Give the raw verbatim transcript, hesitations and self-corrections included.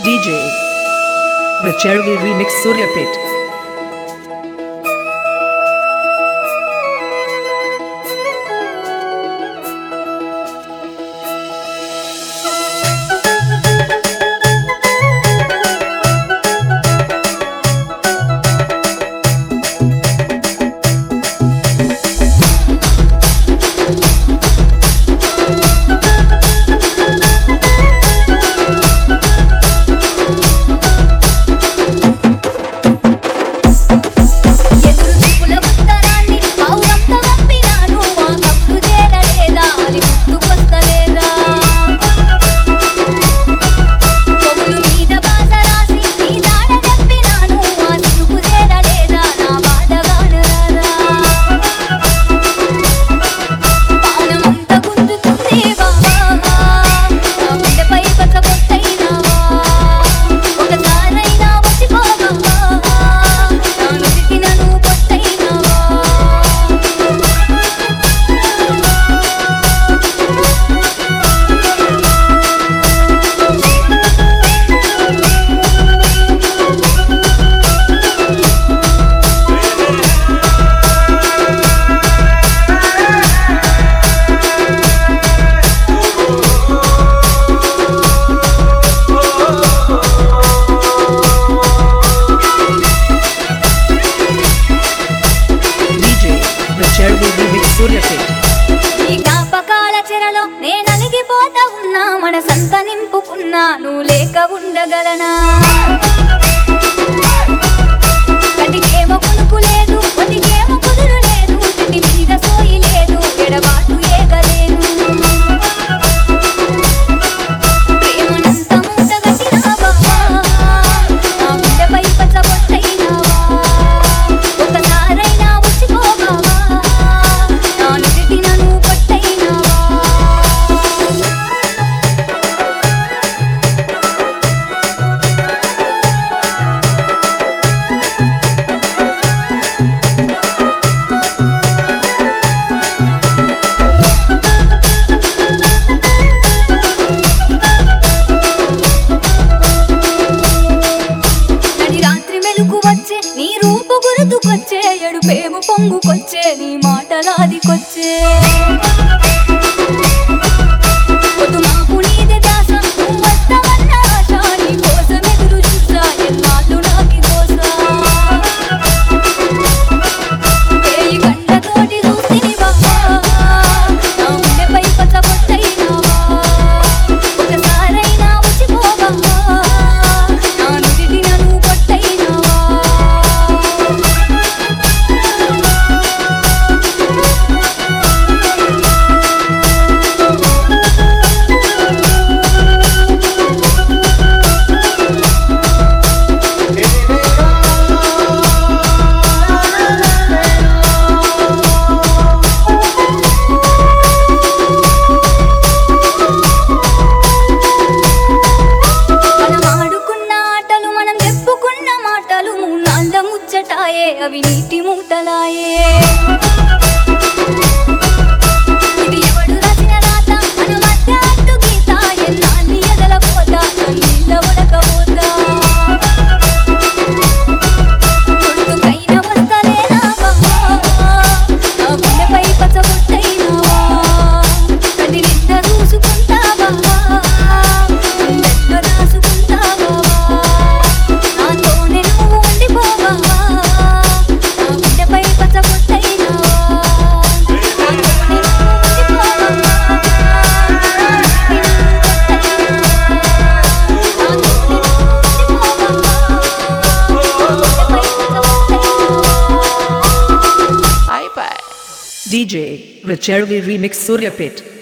D J Richervi Remix Suryapet. మనసంత నింపుకున్నా నువ్వు లేక ఉండగలనా కటికేమో కొనుకు లేదు కొటికేమో కుదురు లేదు తిండి మీద సోయి లేదు ఎడబాటు ఏగలేను ప్రేమనంత మూటగట్టినావా నా గుండెపై పచ్చబొట్టైనావా ఒకసారైనా వచ్చిపోగావా నా నుదిటిన నువ్వు పట్టైనావా నీ రూపు గుర్తుకొచ్చే ఎడుపేము పొంగుకొచ్చే నీ మాటలాదికొచ్చే పొద్దు మాపు నీది దాస నువ్వు వస్తావన్న ఆశ నీ కోసం ఎదురు చూసా ఎన్నాళ్ళు నాకి కోసా వేయి కళ్ళతోటి చూస్తిని బావా నా గుండెపై పచ్చబొట్టైనావా ఒకసారైనా వచ్చిపోవా నా నుదిటిన నువ్వు పట్టైనావా ముచ్చటాయే అవి నీటి మూటలాయే ఇది ఎవడు రాసిన రాత మన మధ్య అడ్డు గీత ఎన్నాళ్ళి ఎదలపోతా నీళ్ళ ఉడకపోతా కొడుకైన వస్తలేనా బావా నా గుండెపై పచ్చబొట్టైనావా కది నిన్న చూసుకుంటావా గుండెల్లో దాసుకుంటావా నాతోనే నువ్వు ఉండిపోవా D J Richervi Remix Suryapet.